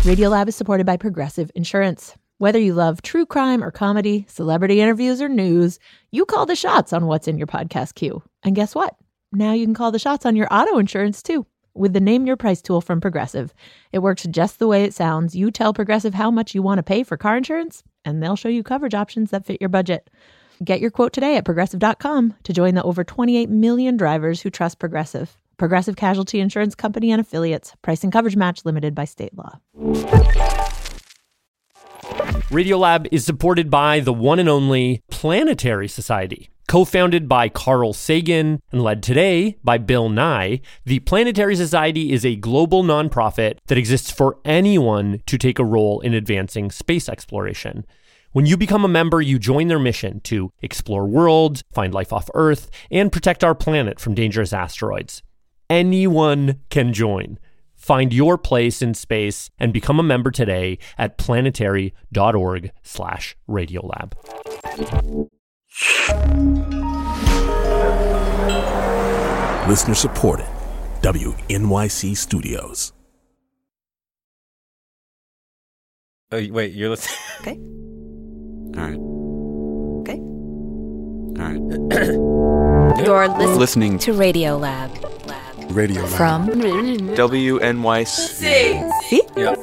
Radiolab is supported by Progressive Insurance. Whether you love true crime or comedy, celebrity interviews or news, you call the shots on what's in your podcast queue. And guess what? Now you can call the shots on your auto insurance too with the Name Your Price tool from Progressive. It works just the way it sounds. You tell Progressive how much you want to pay for car insurance, and they'll show you coverage options that fit your budget. Get your quote today at Progressive.com to join the over 28 million drivers who trust Progressive. Progressive Casualty Insurance Company and Affiliates. Price and coverage match limited by state law. Radiolab is supported by the one and only Planetary Society. Co-founded by Carl Sagan and led today by Bill Nye, the Planetary Society is a global nonprofit that exists for anyone to take a role in advancing space exploration. When you become a member, you join their mission to explore worlds, find life off Earth, and protect our planet from dangerous asteroids. Anyone can join. Find your place in space and become a member today at planetary.org/Radiolab. Listener supported. WNYC Studios. Oh, wait, you're listening? Okay. All right. Okay. All right. You're listening to Radiolab. Radio Lab. From WNYC. See? Yep.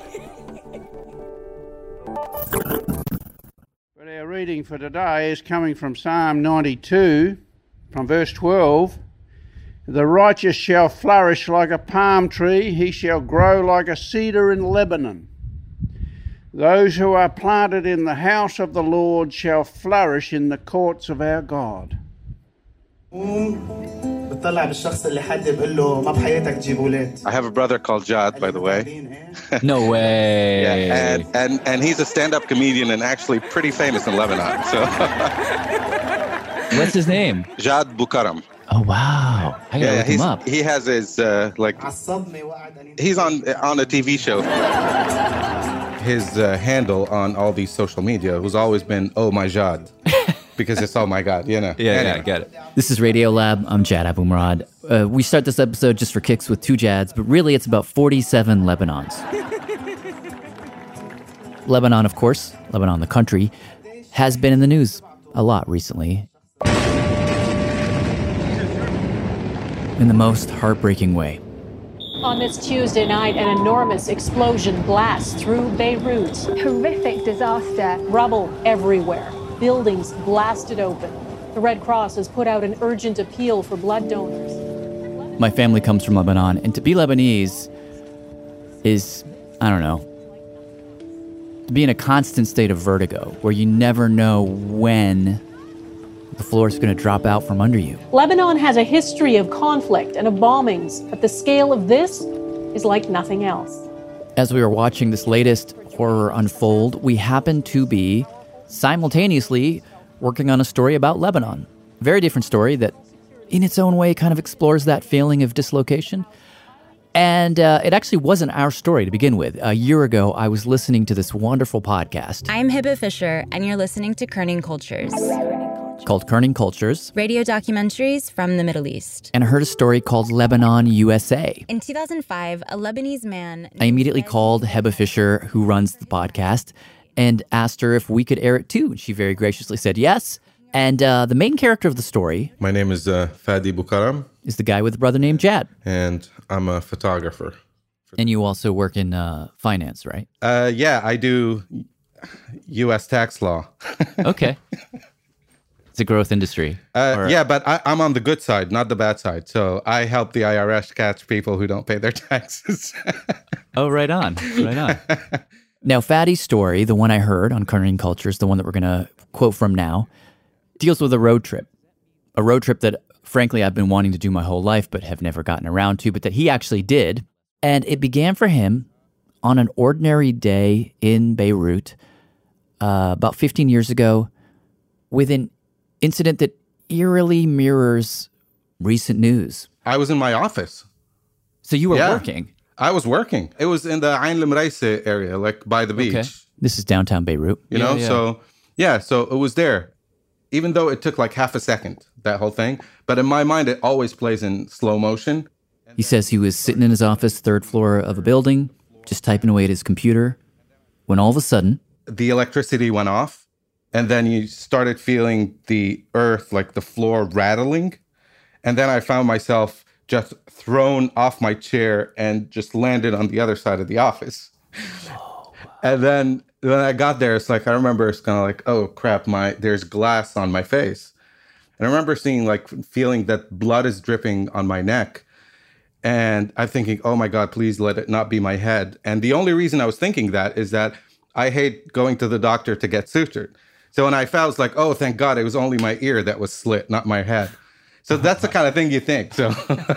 But our reading for today is coming from Psalm 92, from verse 12. The righteous shall flourish like a palm tree, he shall grow like a cedar in Lebanon. Those who are planted in the house of the Lord shall flourish in the courts of our God. I have a brother called Jad, by the way. No way. Yeah, and he's a stand-up comedian and actually pretty famous in Lebanon. So What's his name? Jad Bukaram. Oh, wow. I gotta look him up. He has his, he's on a TV show. His handle on all these social media has always been, oh my Jad. Because it's, oh my God, Yeah, I get it. This is Radiolab. I'm Jad Abumrad. We start this episode just for kicks with two Jads, but really it's about 47 Lebanons. Lebanon, of course, Lebanon the country, has been in the news a lot recently. In the most heartbreaking way. On this Tuesday night, an enormous explosion blasts through Beirut. Horrific disaster. Rubble everywhere. Buildings blasted open. The Red Cross has put out an urgent appeal for blood donors. My family comes from Lebanon, and to be Lebanese is, I don't know, to be in a constant state of vertigo, where you never know when the floor is going to drop out from under you. Lebanon has a history of conflict and of bombings, but the scale of this is like nothing else. As we were watching this latest horror unfold, we happened to be simultaneously working on a story about Lebanon. A very different story that, in its own way, kind of explores that feeling of dislocation. And it actually wasn't our story to begin with. A year ago, I was listening to this wonderful podcast. I'm Hiba Fisher, and you're listening to Kerning Cultures. Called Kerning Cultures. Radio documentaries from the Middle East. And I heard a story called Lebanon, USA. In 2005, a Lebanese man... I immediately called Hiba Fisher, who runs the podcast, and asked her if we could air it too. She very graciously said yes. And the main character of the story... My name is Fadi Bukaram. ...is the guy with a brother named Jad. And I'm a photographer. And you also work in finance, right? Yeah, I do U.S. tax law. Okay. It's a growth industry. Yeah, but I'm on the good side, not the bad side. So I help the IRS catch people who don't pay their taxes. Oh, right on. Right on. Now, Fadi's story, the one I heard on Kerning Cultures, the one that we're going to quote from now, deals with a road trip. A road trip that, frankly, I've been wanting to do my whole life, but have never gotten around to, but that he actually did. And it began for him on an ordinary day in Beirut about 15 years ago with an incident that eerily mirrors recent news. I was in my office. So you were working? I was working. It was in the Ain al-Mraisa area, like by the beach. Okay. This is downtown Beirut. You know, so it was there. Even though it took like half a second, that whole thing. But in my mind, it always plays in slow motion. He says he was sitting in his office, third floor of a building, just typing away at his computer, when all of a sudden... the electricity went off, and then you started feeling the earth, like the floor rattling. And then I found myself just thrown off my chair and just landed on the other side of the office. Oh, wow. And then when I got there, it's like, I remember it's kind of like, oh crap, there's glass on my face. And I remember feeling that blood is dripping on my neck. And I'm thinking, oh my God, please let it not be my head. And the only reason I was thinking that is that I hate going to the doctor to get sutured. So when I felt, it's like, oh, thank God, it was only my ear that was slit, not my head. So that's the kind of thing you think. So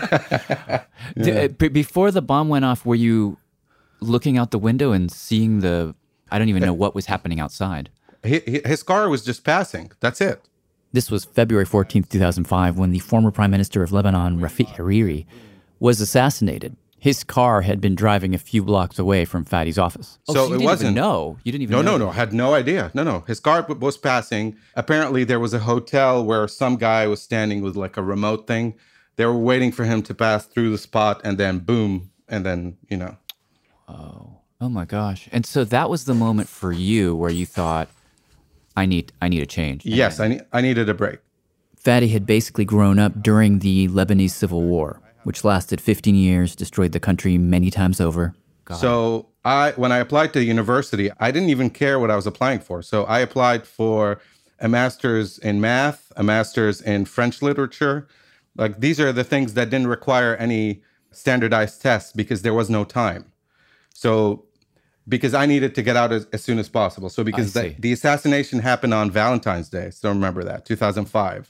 Before the bomb went off, were you looking out the window and seeing I don't even know what was happening outside? His car was just passing. That's it. This was February 14th, 2005, when the former Prime Minister of Lebanon, Rafik Hariri, was assassinated. His car had been driving a few blocks away from Fadi's office. So it wasn't. You didn't even know. No. I had no idea. No. His car was passing. Apparently, there was a hotel where some guy was standing with like a remote thing. They were waiting for him to pass through the spot, and then boom, and then, Oh my gosh. And so that was the moment for you where you thought, I need a change. Yes, I needed a break. Fadi had basically grown up during the Lebanese Civil War, which lasted 15 years, destroyed the country many times over. So when I applied to university, I didn't even care what I was applying for. So I applied for a master's in math, a master's in French literature. Like, these are the things that didn't require any standardized tests because there was no time. So because I needed to get out as soon as possible. So because the assassination happened on Valentine's Day. So remember that, 2005.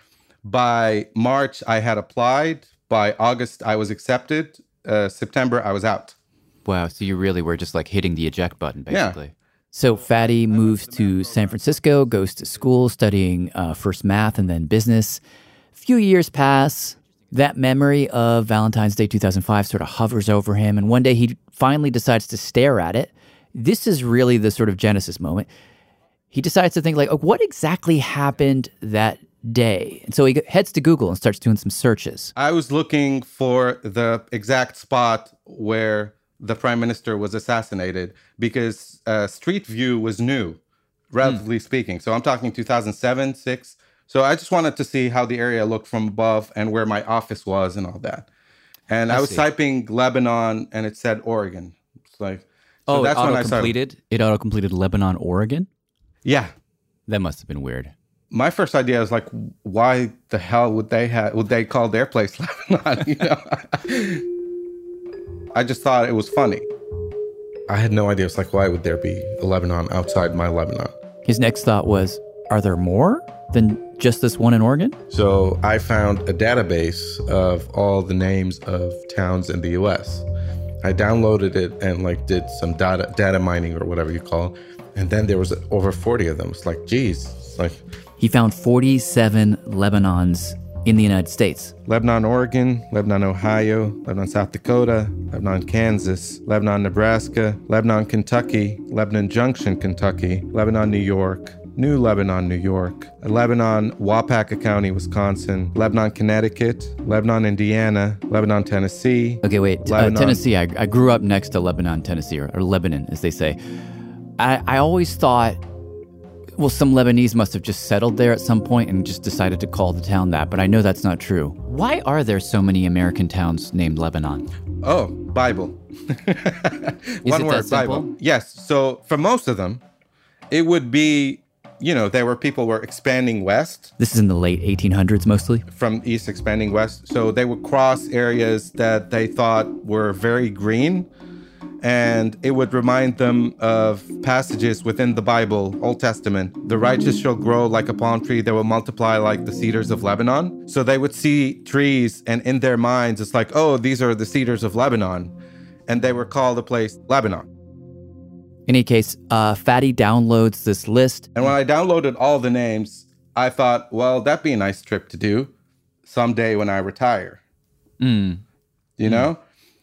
By March, I had applied. By August, I was accepted. September, I was out. Wow. So you really were just like hitting the eject button, basically. Yeah. So Fadi moves to San Francisco, goes to school studying first math and then business. A few years pass. That memory of Valentine's Day 2005 sort of hovers over him. And one day he finally decides to stare at it. This is really the sort of genesis moment. He decides to think like, oh, what exactly happened that day? And so he heads to Google and starts doing some searches. I was looking for the exact spot where the prime minister was assassinated because Street View was new, relatively speaking. So I'm talking 2007, 6. So I just wanted to see how the area looked from above and where my office was and all that. And I was typing Lebanon and it said Oregon. It's like, so that's when I started. It auto-completed Lebanon, Oregon? Yeah. That must have been weird. My first idea was like, why the hell would they call their place Lebanon? I just thought it was funny. I had no idea. It's like, why would there be a Lebanon outside my Lebanon? His next thought was, are there more than just this one in Oregon? So I found a database of all the names of towns in the U.S. I downloaded it and like did some data mining or whatever you call it. And then there was over 40 of them. It's like, geez. It's like, he found 47 Lebanons in the United States. Lebanon, Oregon, Lebanon, Ohio, Lebanon, South Dakota, Lebanon, Kansas, Lebanon, Nebraska, Lebanon, Kentucky, Lebanon Junction, Kentucky, Lebanon, New York, New Lebanon, New York, Lebanon, Waupaca County, Wisconsin, Lebanon, Connecticut, Lebanon, Indiana, Lebanon, Tennessee. Okay, wait, Tennessee. I grew up next to Lebanon, Tennessee, or Lebanon, as they say. I always thought, well, some Lebanese must have just settled there at some point and just decided to call the town that, but I know that's not true. Why are there so many American towns named Lebanon? Oh, Bible. One word, Bible. Yes, so for most of them, it would be, people were expanding west. This is in the late 1800s mostly? From east expanding west. So they would cross areas that they thought were very green. And it would remind them of passages within the Bible, Old Testament. The righteous shall grow like a palm tree. They will multiply like the cedars of Lebanon. So they would see trees and in their minds, it's like, oh, these are the cedars of Lebanon. And they would call the place Lebanon. In any case, Fadi downloads this list. And when I downloaded all the names, I thought, well, that'd be a nice trip to do someday when I retire. You know?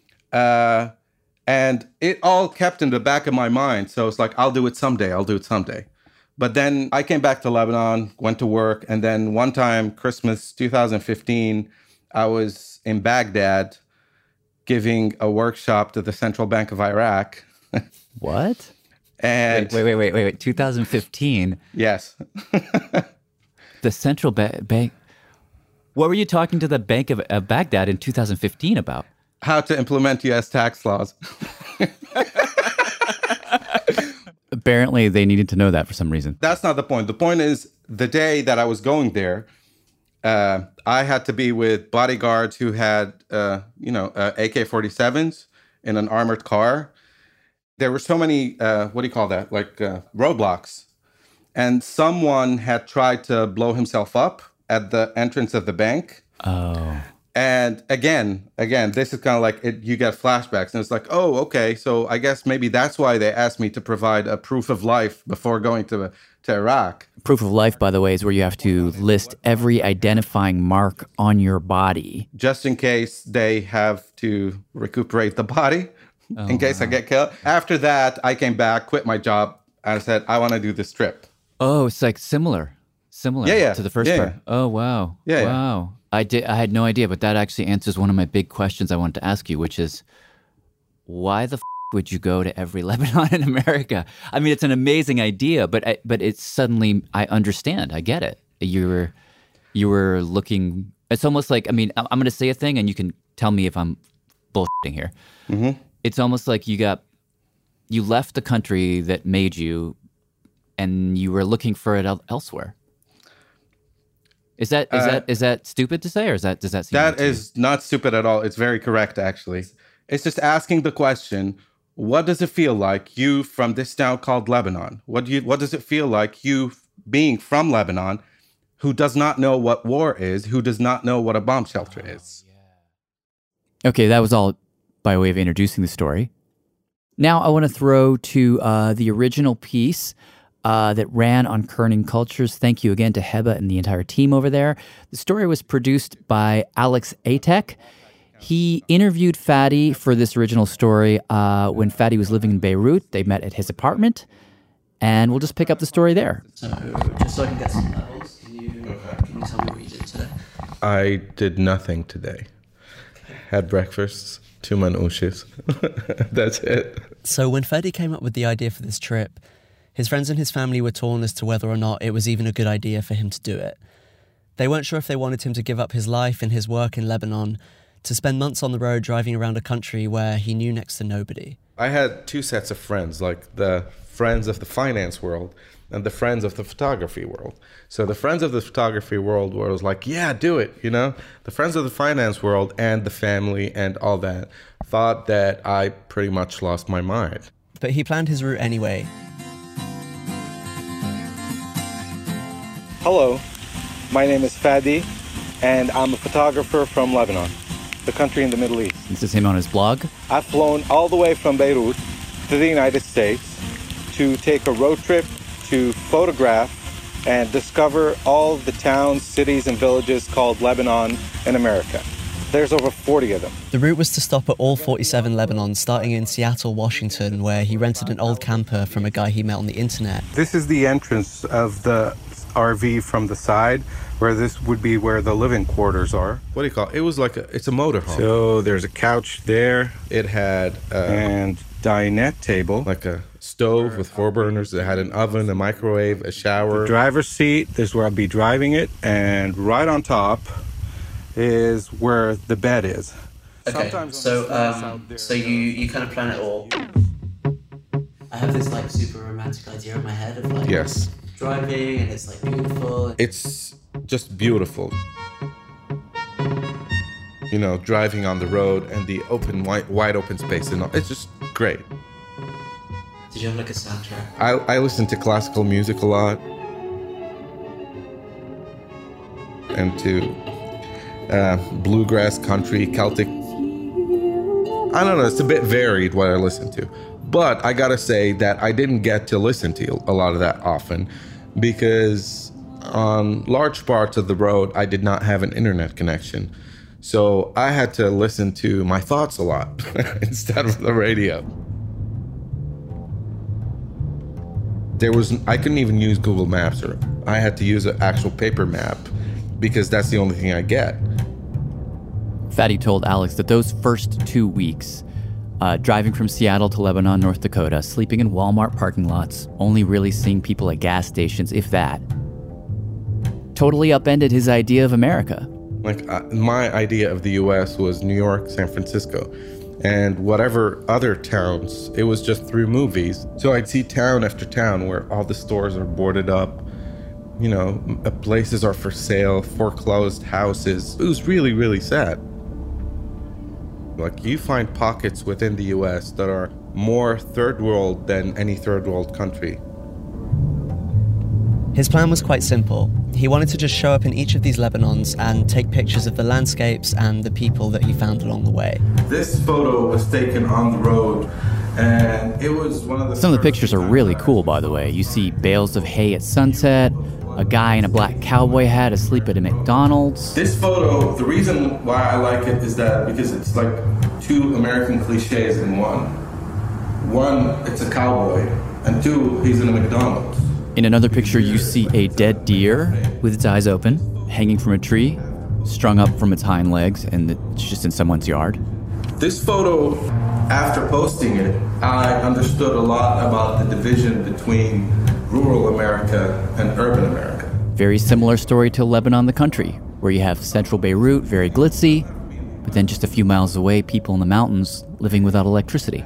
And it all kept in the back of my mind. So it's like, I'll do it someday. But then I came back to Lebanon, went to work. And then one time, Christmas 2015, I was in Baghdad giving a workshop to the Central Bank of Iraq. What? And wait. 2015. Yes. The Central Bank. What were you talking to the Bank of Baghdad in 2015 about? How to implement U.S. tax laws. Apparently, they needed to know that for some reason. That's not the point. The point is, the day that I was going there, I had to be with bodyguards who had, AK-47s in an armored car. There were so many, roadblocks. And someone had tried to blow himself up at the entrance of the bank. Oh. And again, this is kind of like you get flashbacks. And it's like, oh, okay. So I guess maybe that's why they asked me to provide a proof of life before going to Iraq. Proof of life, by the way, is where you have to list every identifying mark on your body. Just in case they have to recuperate the body, in case I get killed. After that, I came back, quit my job, and I said, I want to do this trip. Oh, it's like similar to the first part. Yeah. Oh, wow. Yeah. Wow. I had no idea, but that actually answers one of my big questions I wanted to ask you, which is, why the would you go to every Lebanon in America? I mean, it's an amazing idea, but it's suddenly, I understand. I get it. You were looking, it's almost like, I mean, I'm going to say a thing and you can tell me if I'm bullshitting here. Mm-hmm. It's almost like you left the country that made you and you were looking for it elsewhere. Is that stupid to say, or does that seem that is not stupid at all? It's very correct, actually. It's just asking the question, what does it feel like, you from this town called Lebanon? What does it feel like, you being from Lebanon, who does not know what war is, who does not know what a bomb shelter is? Yeah. Okay, that was all by way of introducing the story. Now I want to throw to the original piece that ran on Kerning Cultures. Thank you again to Heba and the entire team over there. The story was produced by Alex Atek. He interviewed Fadi for this original story when Fadi was living in Beirut. They met at his apartment, and we'll just pick up the story there. So, just so I can get some levels, can you tell me what you did today? I did nothing today. Had breakfast, 2 manouches. That's it. So when Fadi came up with the idea for this trip, his friends and his family were torn as to whether or not it was even a good idea for him to do it. They weren't sure if they wanted him to give up his life and his work in Lebanon to spend months on the road driving around a country where he knew next to nobody. I had 2 sets of friends, like the friends of the finance world and the friends of the photography world. So the friends of the photography world was like, yeah, do it, you know? The friends of the finance world and the family and all that thought that I pretty much lost my mind. But he planned his route anyway. Hello, my name is Fadi, and I'm a photographer from Lebanon, the country in the Middle East. This is him on his blog. I've flown all the way from Beirut to the United States to take a road trip to photograph and discover all the towns, cities, and villages called Lebanon in America. There's over 40 of them. The route was to stop at all 47 Lebanons, starting in Seattle, Washington, where he rented an old camper from a guy he met on the internet. This is the entrance of the RV from the side, where this would be where the living quarters are. What do you call it? It was like it's a motorhome. So there's a couch there. It had and dinette table, like a stove with 4 burners. It had an oven, a microwave, a shower. The driver's seat, this is where I'll be driving it, and right on top is where the bed is. Okay, so you kind of plan it all. I have this like super romantic idea in my head of like yes. Driving, and it's like beautiful. It's just beautiful. You know, driving on the road and the open, wide open space, and all. It's just great. Did you have like a soundtrack? I listen to classical music a lot, and to bluegrass, country, Celtic. I don't know. It's a bit varied what I listen to. But I gotta say that I didn't get to listen to a lot of that often because on large parts of the road, I did not have an internet connection. So I had to listen to my thoughts a lot instead of the radio. I couldn't even use Google Maps, or I had to use an actual paper map because that's the only thing I get. Fadi told Alex that those first 2 weeks, driving from Seattle to Lebanon, North Dakota, sleeping in Walmart parking lots, only really seeing people at gas stations, if that, totally upended his idea of America. My idea of the U.S. was New York, San Francisco, and whatever other towns, it was just through movies. So I'd see town after town where all the stores are boarded up, places are for sale, foreclosed houses. It was really, really sad. You find pockets within the U.S. that are more third world than any third world country. His plan was quite simple. He wanted to just show up in each of these Lebanons and take pictures of the landscapes and the people that he found along the way. This photo was taken on the road, and it was one of the... Some of the pictures are really cool, by the way. You see bales of hay at sunset, a guy in a black cowboy hat asleep at a McDonald's. This photo, the reason why I like it is that because it's like two American cliches in one. One, it's a cowboy, and two, he's in a McDonald's. In another picture, you see a dead deer with its eyes open, hanging from a tree, strung up from its hind legs, and it's just in someone's yard. This photo, after posting it, I understood a lot about the division between rural America and urban America. Very similar story to Lebanon, the country, where you have central Beirut, very glitzy, but then just a few miles away, people in the mountains living without electricity.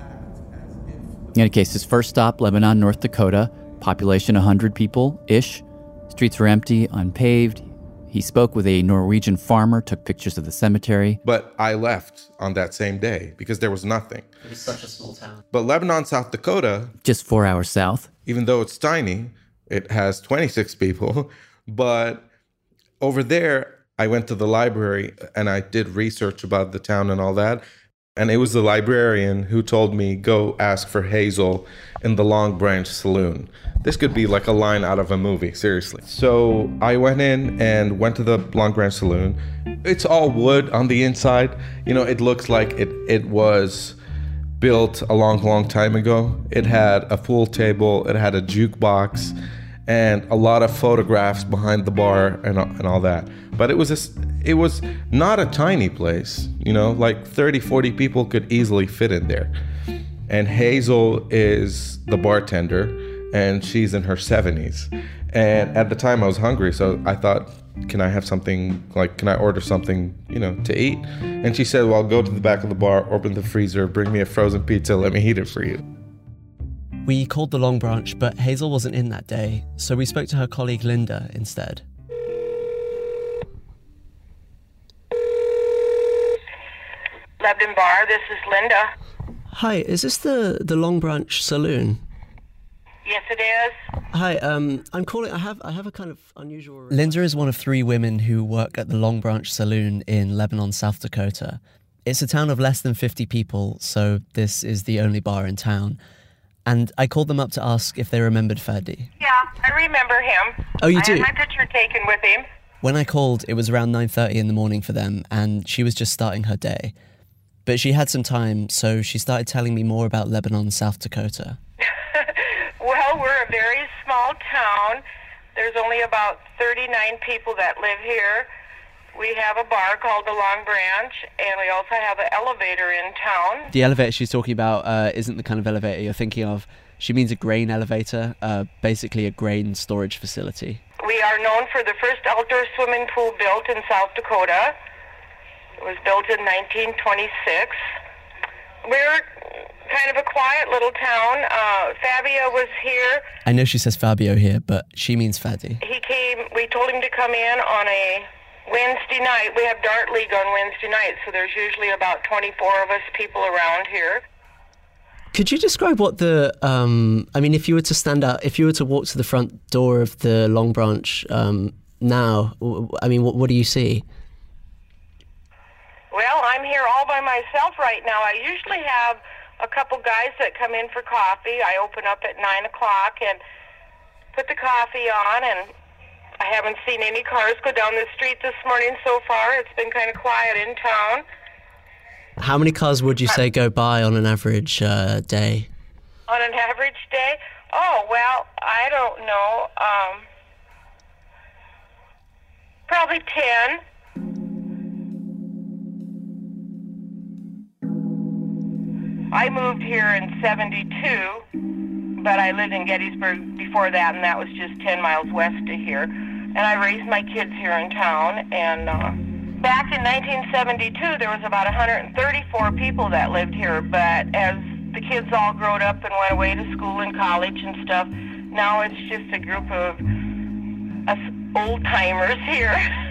In any case, his first stop, Lebanon, North Dakota, population 100 people-ish. Streets were empty, unpaved. He spoke with a Norwegian farmer, took pictures of the cemetery. But I left on that same day because there was nothing. It was such a small town. But Lebanon, South Dakota... just 4 hours south. Even though it's tiny, it has 26 people. But over there, I went to the library and I did research about the town and all that. And it was the librarian who told me, go ask for Hazel in the Long Branch Saloon. This could be like a line out of a movie, seriously. So I went in and went to the Long Branch Saloon. It's all wood on the inside. It looks like it was built a long, long time ago. It had a pool table, it had a jukebox, and a lot of photographs behind the bar and all that. But it was not a tiny place, like 30, 40 people could easily fit in there. And Hazel is the bartender, and she's in her 70s. And at the time I was hungry, so I thought, can I order something, to eat? And she said, well, go to the back of the bar, open the freezer, bring me a frozen pizza, let me heat it for you. We called the Long Branch, but Hazel wasn't in that day, so we spoke to her colleague Linda instead. Lebanon Bar, this is Linda. Hi, is this the Long Branch Saloon? Yes, it is. Hi, I'm calling. I have a kind of unusual request. Linda is one of 3 women who work at the Long Branch Saloon in Lebanon, South Dakota. It's a town of less than 50 people, so this is the only bar in town. And I called them up to ask if they remembered Fadi. Yeah, I remember him. Oh, you do? I had my picture taken with him. When I called, it was around 9:30 in the morning for them, and she was just starting her day. But she had some time, so she started telling me more about Lebanon, South Dakota. Well, we're a very small town. There's only about 39 people that live here. We have a bar called the Long Branch, and we also have an elevator in town. The elevator she's talking about isn't the kind of elevator you're thinking of. She means a grain elevator, basically a grain storage facility. We are known for the first outdoor swimming pool built in South Dakota. It was built in 1926. We're kind of a quiet little town. Fabio was here. I know she says Fabio here, but she means Fadi. He came, we told him to come in on a Wednesday night. We have Dart League on Wednesday night, so there's usually about 24 of us people around here. Could you describe what the, if you were to stand out, if you were to walk to the front door of the Long Branch now, what do you see? Well, I'm here all by myself right now. I usually have a couple guys that come in for coffee. I open up at 9 o'clock and put the coffee on, and I haven't seen any cars go down the street this morning so far. It's been kind of quiet in town. How many cars would you say go by on an average day? On an average day? Oh, well, I don't know. Probably 10. I moved here in 72, but I lived in Gettysburg before that, and that was just 10 miles west of here. And I raised my kids here in town, and back in 1972, there was about 134 people that lived here, but as the kids all growed up and went away to school and college and stuff, now it's just a group of us old-timers here.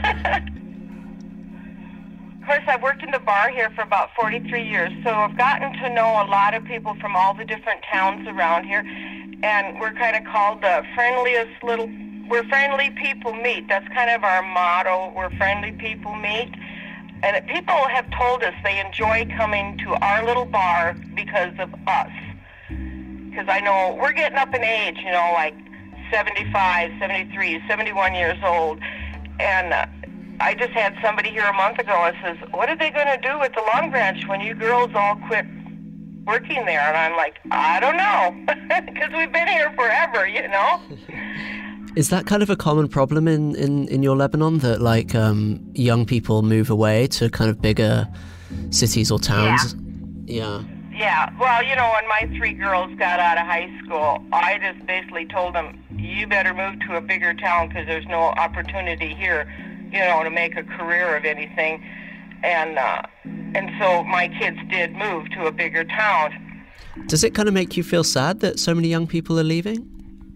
Of course, I've worked in the bar here for about 43 years, so I've gotten to know a lot of people from all the different towns around here, and we're kind of called the friendliest little, where friendly people meet. That's kind of our motto, where friendly people meet. And people have told us they enjoy coming to our little bar because of us. Because I know we're getting up in age, you know, like 75, 73, 71 years old, and I just had somebody here a month ago that says, what are they going to do with the Long Branch when you girls all quit working there? And I'm like, I don't know, because we've been here forever, you know? Is that kind of a common problem in your Lebanon, that like young people move away to kind of bigger cities or towns? Yeah. Yeah, well, you know, when my 3 girls got out of high school, I just basically told them, you better move to a bigger town because there's no opportunity here, you know, to make a career of anything. And so my kids did move to a bigger town. Does it kind of make you feel sad that so many young people are leaving?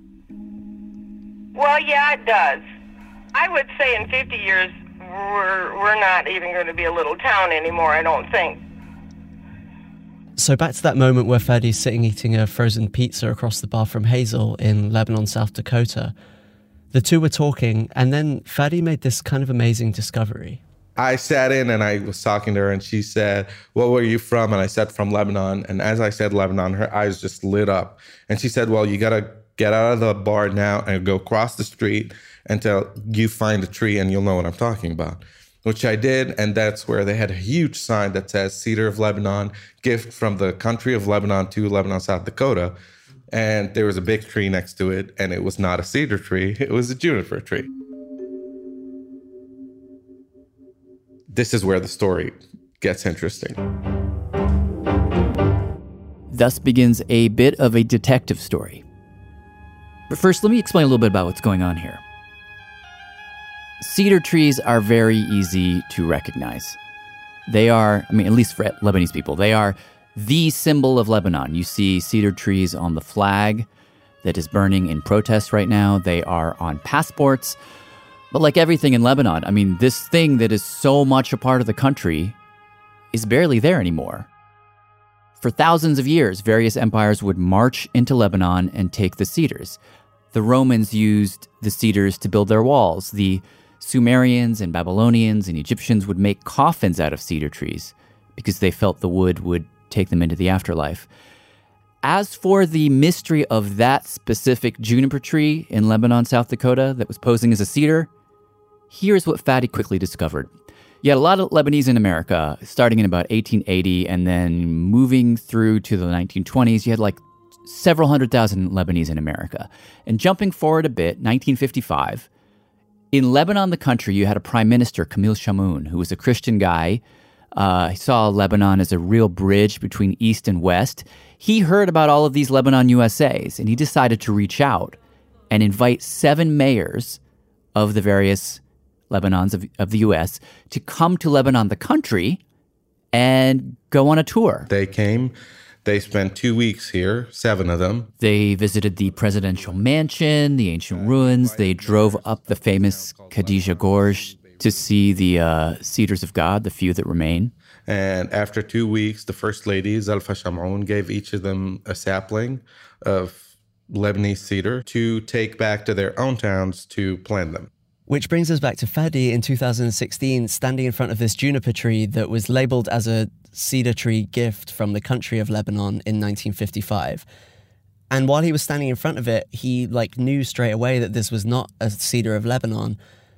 Well, yeah, it does. I would say in 50 years, we're not even going to be a little town anymore, I don't think. So back to that moment where Fadi's sitting eating a frozen pizza across the bar from Hazel in Lebanon, South Dakota. The two were talking, and then Fadi made this kind of amazing discovery. I sat in and I was talking to her, and she said, "Well, where are you from?" And I said, "From Lebanon." And as I said Lebanon, her eyes just lit up. And she said, "Well, you got to get out of the bar now and go across the street until you find a tree, and you'll know what I'm talking about." Which I did, and that's where they had a huge sign that says Cedar of Lebanon, gift from the country of Lebanon to Lebanon, South Dakota. And there was a big tree next to it, and it was not a cedar tree, it was a juniper tree. This is where the story gets interesting. Thus begins a bit of a detective story. But first, let me explain a little bit about what's going on here. Cedar trees are very easy to recognize. They are, at least for Lebanese people, they are the symbol of Lebanon. You see cedar trees on the flag that is burning in protest right now. They are on passports. But like everything in Lebanon, this thing that is so much a part of the country is barely there anymore. For thousands of years, various empires would march into Lebanon and take the cedars. The Romans used the cedars to build their walls. The Sumerians and Babylonians and Egyptians would make coffins out of cedar trees because they felt the wood would take them into the afterlife. As for the mystery of that specific juniper tree in Lebanon, South Dakota, that was posing as a cedar, here's what Fadi quickly discovered. You had a lot of Lebanese in America, starting in about 1880, and then moving through to the 1920s, you had like several 100,000 Lebanese in America. And jumping forward a bit, 1955, in Lebanon, the country, you had a prime minister, Camille Chamoun, who was a Christian guy. He saw Lebanon as a real bridge between East and West. He heard about all of these Lebanon USAs, and he decided to reach out and invite 7 mayors of the various Lebanons of the U.S. to come to Lebanon, the country, and go on a tour. They came. They spent 2 weeks here, 7 of them. They visited the presidential mansion, the ancient ruins. They drove up the famous Khadija Gorge to see the Cedars of God, the few that remain. And after 2 weeks, the First Lady, Zalfa Shamroun, gave each of them a sapling of Lebanese cedar to take back to their own towns to plant them. Which brings us back to Fadi in 2016, standing in front of this juniper tree that was labeled as a cedar tree gift from the country of Lebanon in 1955. And while he was standing in front of it, he knew straight away that this was not a cedar of Lebanon.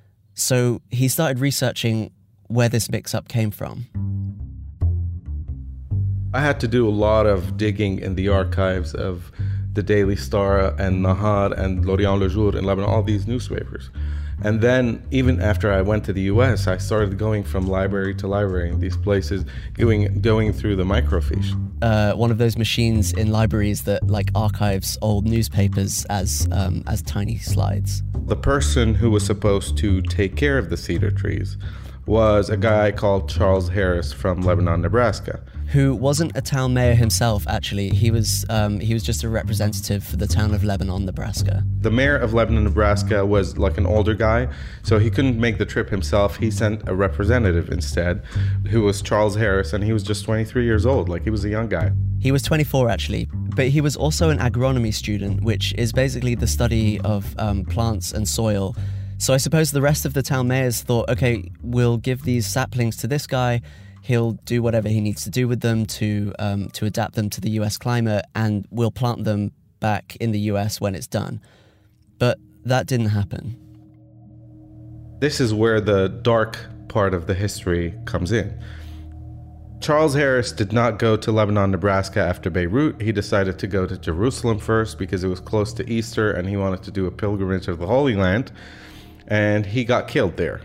So he started researching where this mix-up came from. I had to do a lot of digging in the archives of the Daily Star and Nahar and L'Orient Le Jour in Lebanon, all these newspapers. And then even after I went to the US, I started going from library to library in these places, going through the microfiche. One of those machines in libraries that like archives old newspapers as tiny slides. The person who was supposed to take care of the cedar trees was a guy called Charles Harris from Lebanon, Nebraska. Who wasn't a town mayor himself, actually. He was just a representative for the town of Lebanon, Nebraska. The mayor of Lebanon, Nebraska was like an older guy, so he couldn't make the trip himself. He sent a representative instead, who was Charles Harris, and he was just 23 years old, like he was a young guy. He was 24, actually, but he was also an agronomy student, which is basically the study of plants and soil. So I suppose the rest of the town mayors thought, okay, we'll give these saplings to this guy. He'll do whatever he needs to do with them to adapt them to the US climate, and we'll plant them back in the US when it's done. But that didn't happen. This is where the dark part of the history comes in. Charles Harris did not go to Lebanon, Nebraska after Beirut. He decided to go to Jerusalem first because it was close to Easter and he wanted to do a pilgrimage to the Holy Land. And he got killed there.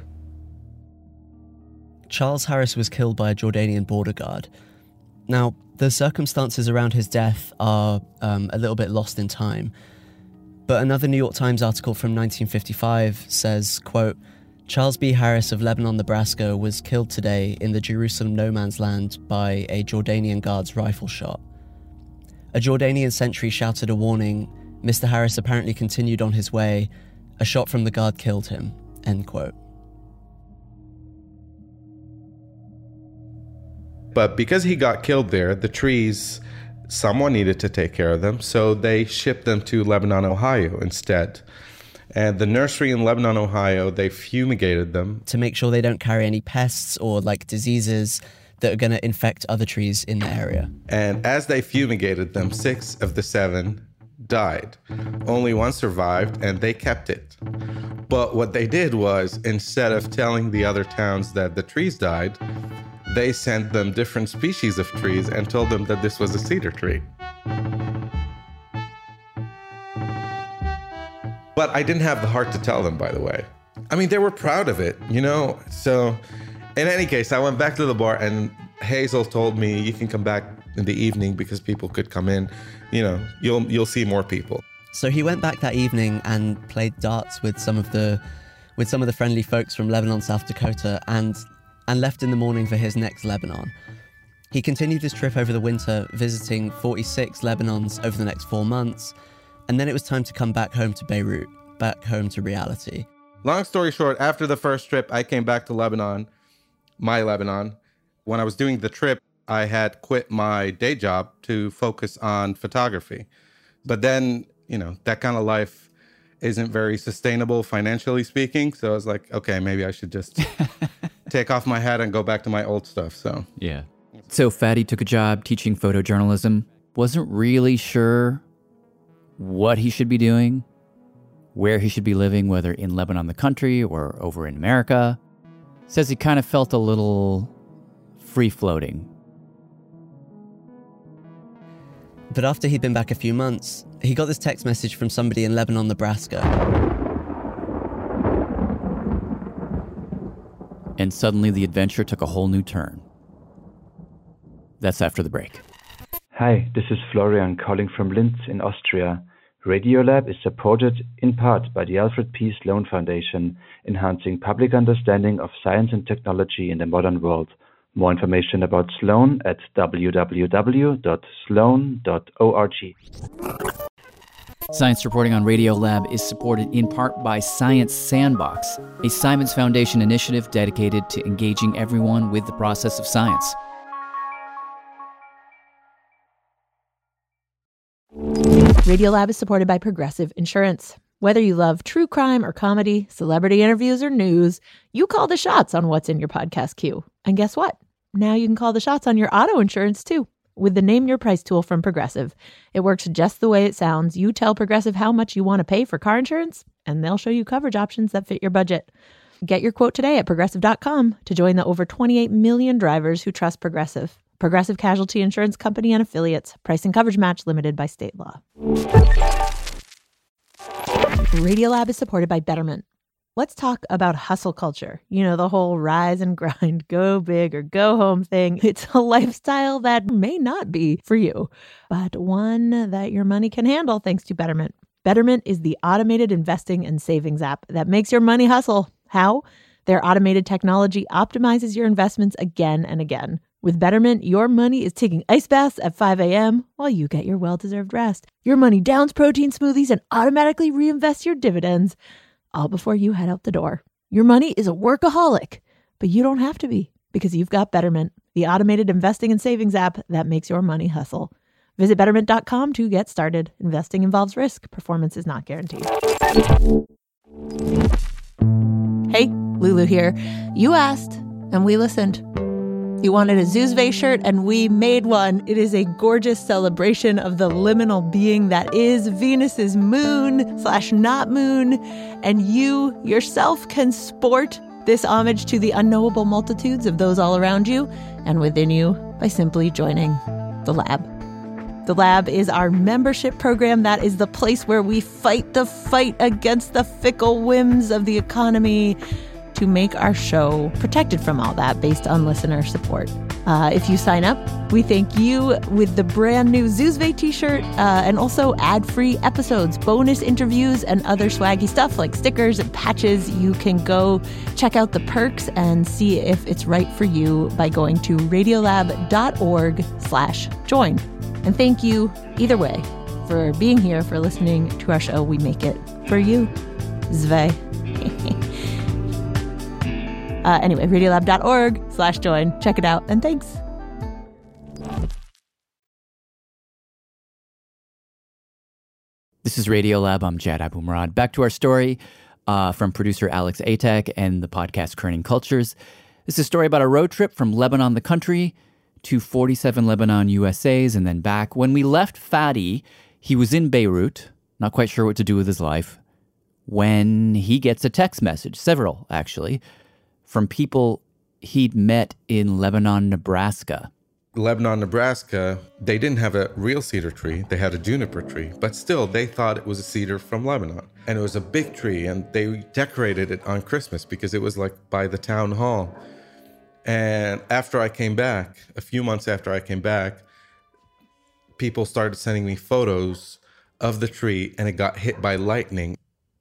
Charles Harris was killed by a Jordanian border guard. Now, the circumstances around his death are a little bit lost in time. But another New York Times article from 1955 says, quote, Charles B. Harris of Lebanon, Nebraska was killed today in the Jerusalem no man's land by a Jordanian guard's rifle shot. A Jordanian sentry shouted a warning. Mr. Harris apparently continued on his way. A shot from the guard killed him, end quote. But because he got killed there, the trees, someone needed to take care of them, so they shipped them to Lebanon, Ohio instead. And the nursery in Lebanon, Ohio, they fumigated them. To make sure they don't carry any pests or like diseases that are going to infect other trees in the area. And as they fumigated them, 6 of the 7 died. Only 1 survived, and they kept it. But what they did was, instead of telling the other towns that the trees died, they sent them different species of trees and told them that this was a cedar tree. But I didn't have the heart to tell them, by the way. I mean, they were proud of it, you know? So in any case, I went back to the bar and Hazel told me, you can come back in the evening because people could come in. You know, you'll see more people. So he went back that evening and played darts with some of the friendly folks from Lebanon, South Dakota, and left in the morning for his next Lebanon. He continued his trip over the winter, visiting 46 Lebanons over the next 4 months, and then it was time to come back home to Beirut, back home to reality. Long story short, after the first trip, I came back to Lebanon, my Lebanon. When I was doing the trip, I had quit my day job to focus on photography. But then, you know, that kind of life isn't very sustainable financially speaking. So I was like, okay, maybe I should just take off my hat and go back to my old stuff. So yeah. So Fadi took a job teaching photojournalism, wasn't really sure what he should be doing, where he should be living, whether in Lebanon, the country, or over in America. Says he kind of felt a little free-floating. But after he'd been back a few months, he got this text message from somebody in Lebanon, Nebraska. And suddenly the adventure took a whole new turn. That's after the break. Hi, this is Florian calling from Linz in Austria. Radiolab is supported in part by the Alfred P. Sloan Foundation, enhancing public understanding of science and technology in the modern world. More information about Sloan at www.sloan.org. Science reporting on Radiolab is supported in part by Science Sandbox, a Simons Foundation initiative dedicated to engaging everyone with the process of science. Radiolab is supported by Progressive Insurance. Whether you love true crime or comedy, celebrity interviews or news, you call the shots on what's in your podcast queue. And guess what? Now you can call the shots on your auto insurance too with the Name Your Price tool from Progressive. It works just the way it sounds. You tell Progressive how much you want to pay for car insurance, and they'll show you coverage options that fit your budget. Get your quote today at Progressive.com to join the over 28 million drivers who trust Progressive. Progressive Casualty Insurance Company and Affiliates. Price and coverage match limited by state law. Radiolab is supported by Betterment. Let's talk about hustle culture. You know, the whole rise and grind, go big or go home thing. It's a lifestyle that may not be for you, but one that your money can handle thanks to Betterment. Betterment is the automated investing and savings app that makes your money hustle. How? Their automated technology optimizes your investments again and again. With Betterment, your money is taking ice baths at 5 a.m. while you get your well-deserved rest. Your money downs protein smoothies and automatically reinvests your dividends, all before you head out the door. Your money is a workaholic, but you don't have to be, because you've got Betterment, the automated investing and savings app that makes your money hustle. Visit Betterment.com to get started. Investing involves risk. Performance is not guaranteed. Hey, Lulu here. You asked, and we listened. You wanted a Zuzve shirt, and we made one. It is a gorgeous celebration of the liminal being that is Venus's moon/not moon, and you yourself can sport this homage to the unknowable multitudes of those all around you and within you by simply joining the Lab. The Lab is our membership program that is the place where we fight the fight against the fickle whims of the economy to make our show protected from all that based on listener support. If you sign up, we thank you with the brand new Zuzve t-shirt and also ad-free episodes, bonus interviews, and other swaggy stuff like stickers and patches. You can go check out the perks and see if it's right for you by going to radiolab.org/join. And thank you, either way, for being here, for listening to our show. We make it for you. Zve. Anyway, radiolab.org/join. Check it out, and thanks. This is Radiolab. I'm Jad Abumrad. Back to our story from producer Alex Atack and the podcast Kerning Cultures. This is a story about a road trip from Lebanon, the country, to 47 Lebanon USAs and then back. When we left Fadi, he was in Beirut, not quite sure what to do with his life, when he gets a text message, several actually, from people he'd met in Lebanon, Nebraska. Lebanon, Nebraska, they didn't have a real cedar tree. They had a juniper tree, but still they thought it was a cedar from Lebanon. And it was a big tree, and they decorated it on Christmas because it was like by the town hall. And after I came back, a few months after I came back, people started sending me photos of the tree, and it got hit by lightning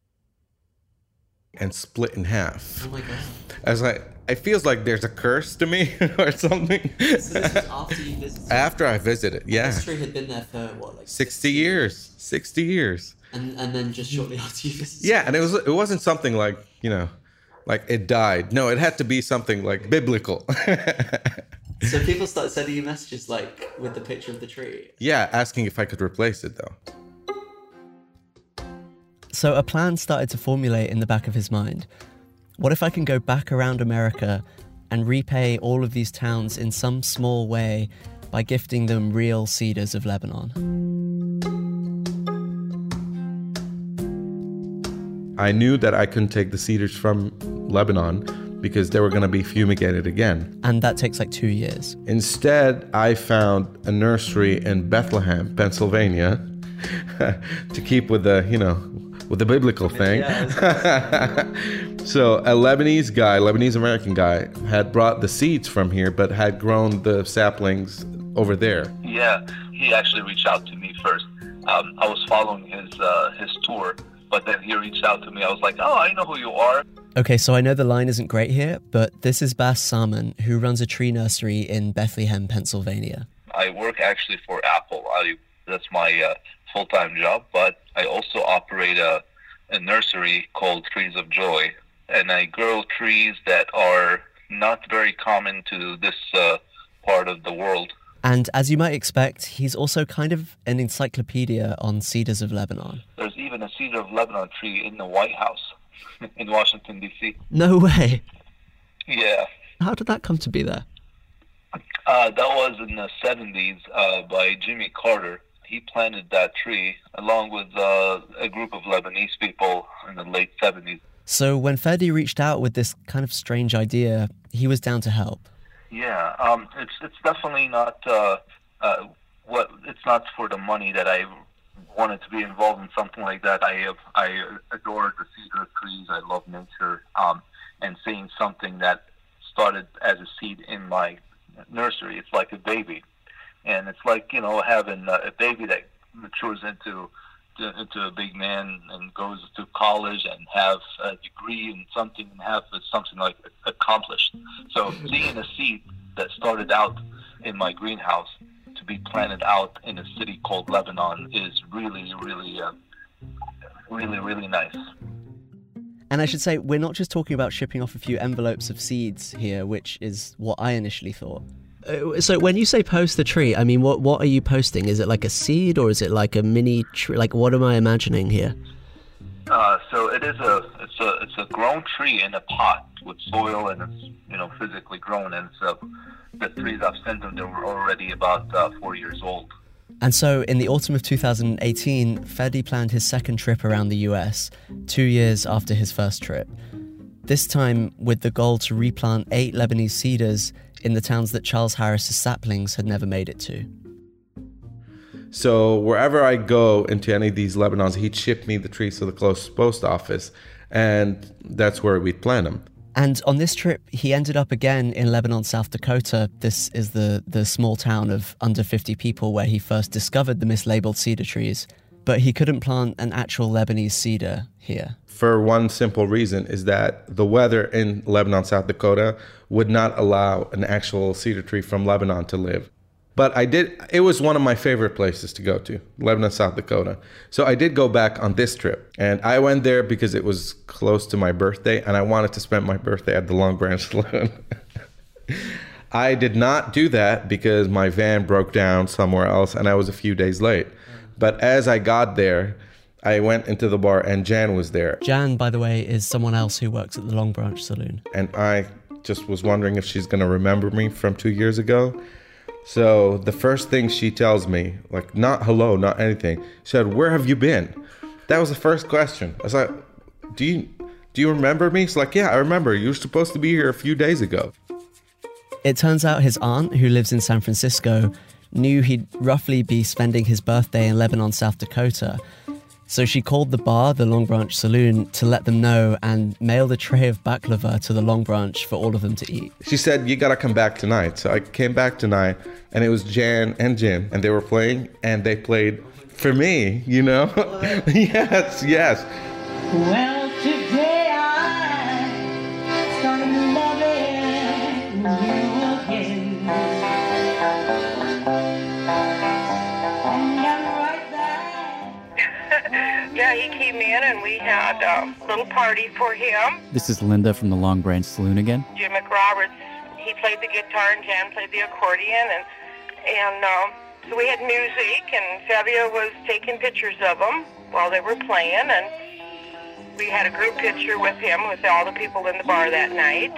and split in half. Oh my God. I was like, it feels like there's a curse to me or something. So this was after you visited? After I visited, yeah. This tree had been there for what, like 60 years? 60 years. And then just shortly after you visited? Yeah, and it wasn't something like, you know, like it died. No, it had to be something like biblical. So people started sending you messages like with the picture of the tree? Yeah, asking if I could replace it though. So a plan started to formulate in the back of his mind. What if I can go back around America and repay all of these towns in some small way by gifting them real cedars of Lebanon? I knew that I couldn't take the cedars from Lebanon because they were going to be fumigated again. And that takes like 2 years. Instead, I found a nursery in Bethlehem, Pennsylvania, to keep with the, you know, with the biblical thing. So a Lebanese-American guy, had brought the seeds from here, but had grown the saplings over there. Yeah, he actually reached out to me first. I was following his tour, but then he reached out to me. I was like, oh, I know who you are. Okay, so I know the line isn't great here, but this is Bas Salmon, who runs a tree nursery in Bethlehem, Pennsylvania. I work actually for Apple. That's my full-time job, but I also operate a nursery called Trees of Joy, and I grow trees that are not very common to this part of the world. And as you might expect, he's also kind of an encyclopedia on cedars of Lebanon. There's even a cedar of Lebanon tree in the White House in Washington, D.C. No way. Yeah. How did that come to be there? That was in the 70s by Jimmy Carter. He planted that tree along with a group of Lebanese people in the late 70s. So when Fadi reached out with this kind of strange idea, he was down to help. Yeah, it's definitely not it's not for the money that I wanted to be involved in something like that. I adore the cedar trees. I love nature, and seeing something that started as a seed in my nursery, it's like a baby, and it's like having a baby that matures into a big man and goes to college and have a degree in something and have something like accomplished. So seeing a seed that started out in my greenhouse to be planted out in a city called Lebanon is really, really, really, really nice. And I should say, we're not just talking about shipping off a few envelopes of seeds here, which is what I initially thought. So when you say post the tree, I mean, what are you posting? Is it like a seed or is it like a mini tree? Like, what am I imagining here? So it's a grown tree in a pot with soil, and it's physically grown. And so the trees I've sent them, they were already about 4 years old. And so in the autumn of 2018, Fadi planned his second trip around the US, 2 years after his first trip. This time with the goal to replant 8 Lebanese cedars in the towns that Charles Harris's saplings had never made it to. So wherever I go into any of these Lebanons, he'd ship me the trees to the closest post office, and that's where we'd plant them. And on this trip, he ended up again in Lebanon, South Dakota. This is the small town of under 50 people where he first discovered the mislabeled cedar trees. But he couldn't plant an actual Lebanese cedar here. For one simple reason, is that the weather in Lebanon, South Dakota would not allow an actual cedar tree from Lebanon to live. But it was one of my favorite places to go to, Lebanon, South Dakota. So I did go back on this trip. And I went there because it was close to my birthday, and I wanted to spend my birthday at the Long Branch Saloon. I did not do that because my van broke down somewhere else, and I was a few days late. But as I got there, I went into the bar, and Jan was there. Jan, by the way, is someone else who works at the Long Branch Saloon. And I just was wondering if she's going to remember me from 2 years ago. So the first thing she tells me, like, not hello, not anything, she said, "Where have you been?" That was the first question. I was like, do you remember me? She's like, "Yeah, I remember. You were supposed to be here a few days ago." It turns out his aunt, who lives in San Francisco, knew he'd roughly be spending his birthday in Lebanon, South Dakota. So she called the bar, the Long Branch Saloon, to let them know and mailed a tray of baklava to the Long Branch for all of them to eat. She said, "You gotta come back tonight." So I came back tonight, and it was Jan and Jim, and they were playing, and they played for me, Yes. Well, today I started loving you again. Yeah, he came in and we had a little party for him. This is Linda from the Long Branch Saloon again. Jim McRoberts, he played the guitar and Jan played the accordion, and so we had music, and Fabio was taking pictures of them while they were playing, and we had a group picture with him with all the people in the bar that night.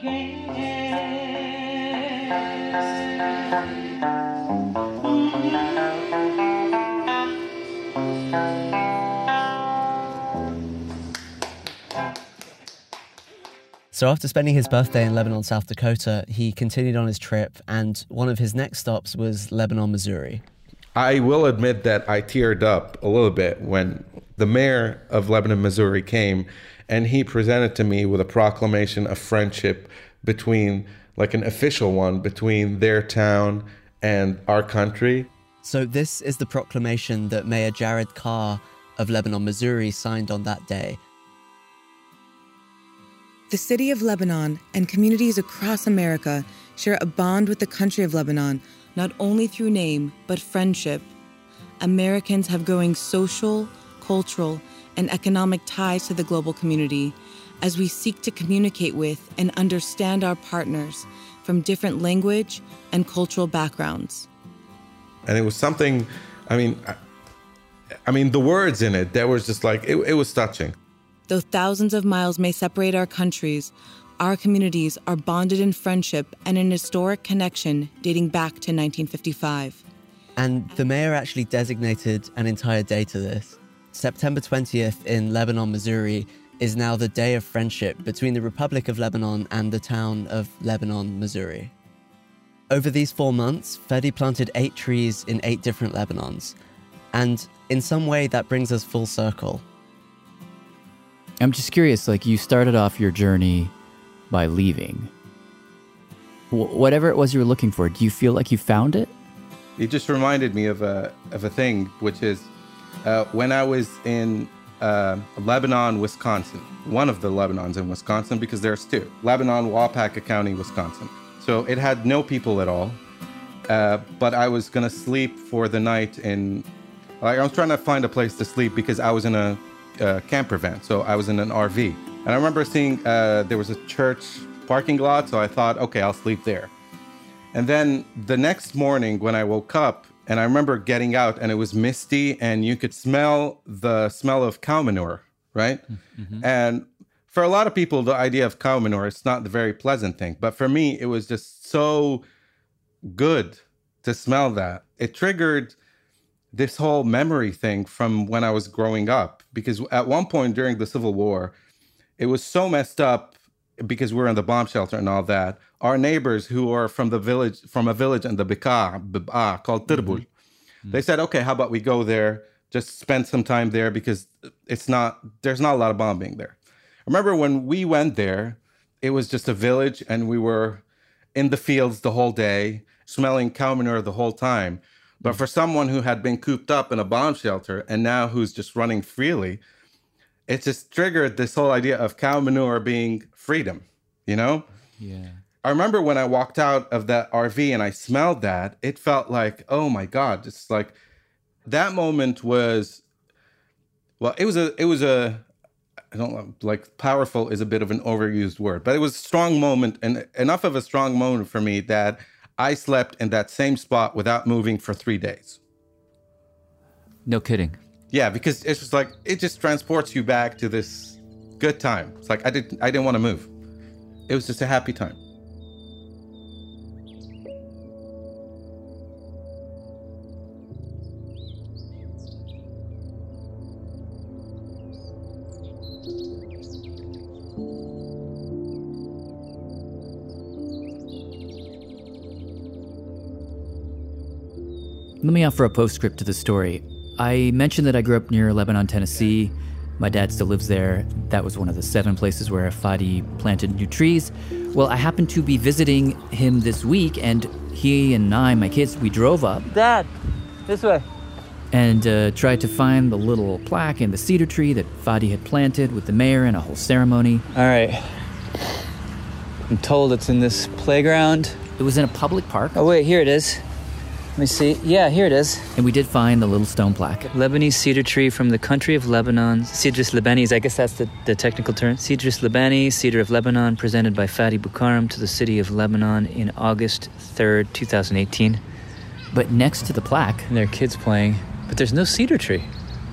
So after spending his birthday in Lebanon, South Dakota, he continued on his trip, and one of his next stops was Lebanon, Missouri. I will admit that I teared up a little bit when the mayor of Lebanon, Missouri came, and he presented to me with a proclamation of friendship between, like an official one, between their town and our country. So this is the proclamation that Mayor Jared Carr of Lebanon, Missouri signed on that day. The city of Lebanon and communities across America share a bond with the country of Lebanon, not only through name, but friendship. Americans have growing social, cultural, and economic ties to the global community as we seek to communicate with and understand our partners from different language and cultural backgrounds. And it was something, I mean, the words in it, that was just like, it was touching. Though thousands of miles may separate our countries, our communities are bonded in friendship and an historic connection dating back to 1955. And the mayor actually designated an entire day to this. September 20th in Lebanon, Missouri is now the Day of Friendship between the Republic of Lebanon and the town of Lebanon, Missouri. Over these 4 months, Fadi planted 8 trees in 8 different Lebanons. And in some way, that brings us full circle. I'm just curious, like, you started off your journey by leaving. Whatever it was you were looking for, do you feel like you found it? It just reminded me of a thing, which is when I was in Lebanon, Wisconsin, one of the Lebanons in Wisconsin, because there's 2, Lebanon, Waupaca County, Wisconsin. So it had no people at all, but I was gonna sleep for the night I was trying to find a place to sleep because I was in a camper van, so I was in an RV. And I remember seeing there was a church parking lot, so I thought, okay, I'll sleep there. And then the next morning when I woke up, and I remember getting out and it was misty and you could smell the smell of cow manure, right? Mm-hmm. And for a lot of people, the idea of cow manure is not the very pleasant thing. But for me, it was just so good to smell that. It triggered this whole memory thing from when I was growing up. Because at one point during the Civil War, it was so messed up because we're in the bomb shelter and all that. Our neighbors who are from a village in the Bekaa called Tirbul, mm-hmm. They said, okay, how about we go there, just spend some time there because there's not a lot of bombing there. I remember when we went there, it was just a village and we were in the fields the whole day, smelling cow manure the whole time. But for someone who had been cooped up in a bomb shelter and now who's just running freely, it just triggered this whole idea of cow manure being freedom, you know? Yeah. I remember when I walked out of that RV and I smelled that, it felt like, oh my God, it's like that moment was, well, it was a, I don't know, like powerful is a bit of an overused word, but it was a strong moment and enough of a strong moment for me that I slept in that same spot without moving for 3 days. No kidding. Yeah, because it's just like, it just transports you back to this good time. It's like, I didn't want to move. It was just a happy time. Let me offer a postscript to the story. I mentioned that I grew up near Lebanon, Tennessee. My dad still lives there. That was one of the 7 places where Fadi planted new trees. Well, I happened to be visiting him this week, and he and I, my kids, we drove up. Dad, this way. And tried to find the little plaque in the cedar tree that Fadi had planted with the mayor and a whole ceremony. All right. I'm told it's in this playground. It was in a public park. Oh, wait, here it is. Let me see. Yeah, here it is. And we did find the little stone plaque. Lebanese cedar tree from the country of Lebanon. Cedrus Lebanese, I guess that's the technical term. Cedrus Lebanese, cedar of Lebanon, presented by Fadi Bukaram to the city of Lebanon in August 3rd, 2018. But next to the plaque... And there are kids playing, but there's no cedar tree.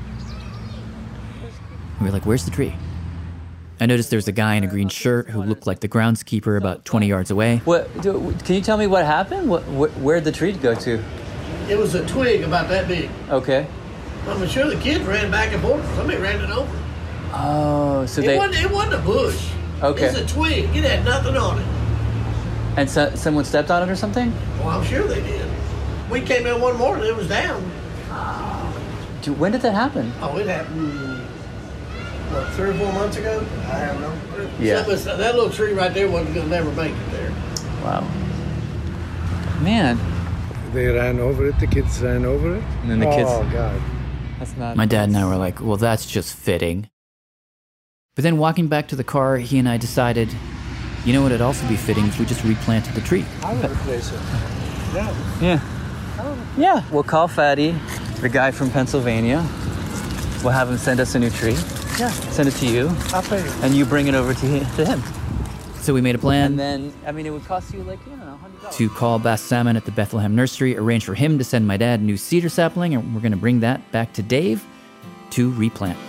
We were like, where's the tree? I noticed there was a guy in a green shirt who looked like the groundskeeper about 20 yards away. What? Can you tell me what happened? Where'd the tree go to? It was a twig about that big. Okay. I'm sure the kids ran back and forth. Somebody ran it over. Oh, so It wasn't a bush. Okay. It's a twig. It had nothing on it. And someone stepped on it or something? Well, I'm sure they did. We came in one morning, it was down. When did that happen? Oh, it happened... What, 3 or 4 months ago? I don't know. Yeah. That little tree right there wasn't going to never make it there. Wow. Man. They ran over it, the kids ran over it. And then the kids... Oh, God. That's not... My dad and I were like, well, that's just fitting. But then walking back to the car, he and I decided, you know what, it'd also be fitting if we just replanted the tree. I would replace it. Yeah. Yeah. Yeah. We'll call Fadi, the guy from Pennsylvania. We'll have him send us a new tree. Yeah. Send it to you. I'll pay you. And you bring it over to him. So we made a plan. And then, I mean, it would cost you like, $100. To call Bass Salmon at the Bethlehem Nursery, arrange for him to send my dad a new cedar sapling, and we're going to bring that back to Dave to replant.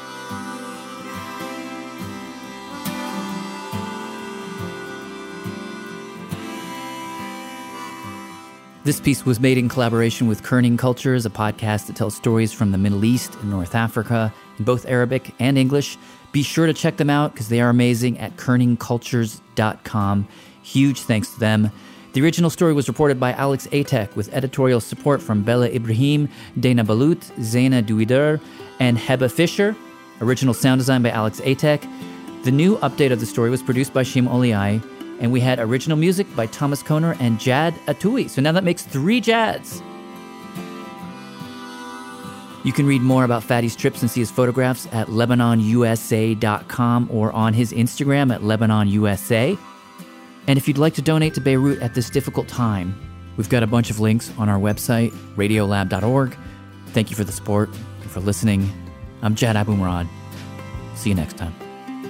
This piece was made in collaboration with Kerning Cultures, a podcast that tells stories from the Middle East and North Africa in both Arabic and English. Be sure to check them out because they are amazing at kerningcultures.com. Huge thanks to them. The original story was reported by Alex Atek with editorial support from Bella Ibrahim, Dana Balut, Zaina Duider, and Heba Fisher. Original sound design by Alex Atek. The new update of the story was produced by Shim Oliai, and we had original music by Thomas Koner and Jad Atui. So now that makes 3 Jads. You can read more about Fadi's trips and see his photographs at LebanonUSA.com or on his Instagram at LebanonUSA. And if you'd like to donate to Beirut at this difficult time, we've got a bunch of links on our website, radiolab.org. Thank you for the support and for listening. I'm Jad Abumrad. See you next time.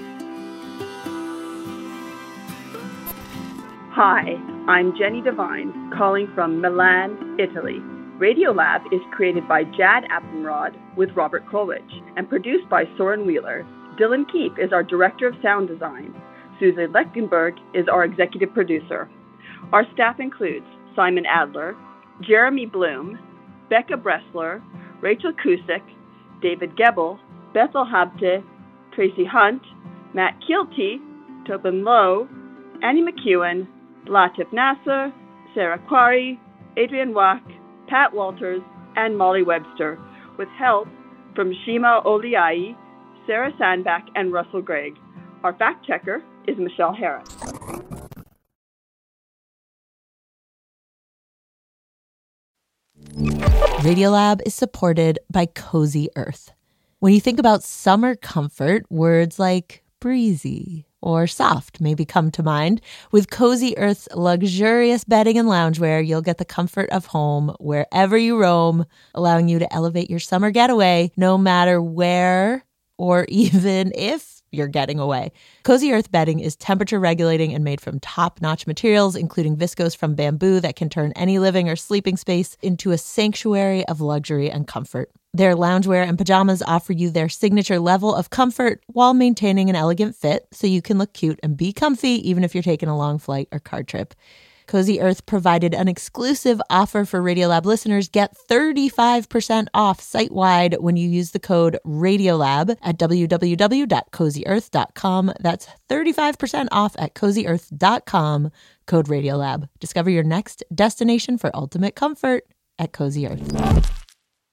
Hi, I'm Jenny Devine, calling from Milan, Italy. Radiolab is created by Jad Abumrad with Robert Krulwich and produced by Soren Wheeler. Dylan Keefe is our Director of Sound Design. Susan Lechtenberg is our Executive Producer. Our staff includes Simon Adler, Jeremy Bloom, Becca Bressler, Rachel Cusick, David Gebel, Bethel Habte, Tracy Hunt, Matt Kilty, Tobin Lowe, Annie McEwen, Latif Nasser, Sarah Quarry, Adrian Wack, Pat Walters, and Molly Webster, with help from Shima Oliai, Sarah Sandback, and Russell Gregg. Our fact checker is Michelle Harris. Radiolab is supported by Cozy Earth. When you think about summer comfort, words like breezy or soft maybe come to mind. With Cozy Earth's luxurious bedding and loungewear, you'll get the comfort of home wherever you roam, allowing you to elevate your summer getaway no matter where or even if you're getting away. Cozy Earth bedding is temperature regulating and made from top-notch materials, including viscose from bamboo that can turn any living or sleeping space into a sanctuary of luxury and comfort. Their loungewear and pajamas offer you their signature level of comfort while maintaining an elegant fit, so you can look cute and be comfy even if you're taking a long flight or car trip. Cozy Earth provided an exclusive offer for Radiolab listeners. Get 35% off site-wide when you use the code RADIOLAB at www.cozyearth.com. That's 35% off at cozyearth.com, code RADIOLAB. Discover your next destination for ultimate comfort at Cozy Earth.